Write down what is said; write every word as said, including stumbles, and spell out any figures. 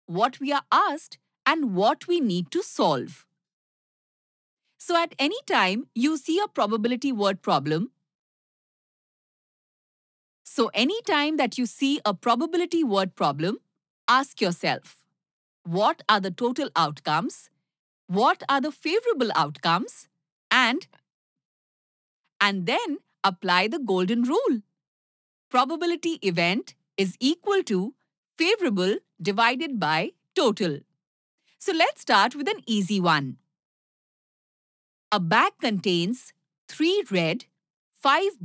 what we are asked, and what we need to solve. So at any time you see a probability word problem, so any time that you see a probability word problem, ask yourself, what are the total outcomes? What are the favorable outcomes? And, and then apply the golden rule. Probability event is equal to favorable divided by total. So let's start with an easy one. A bag contains three red, five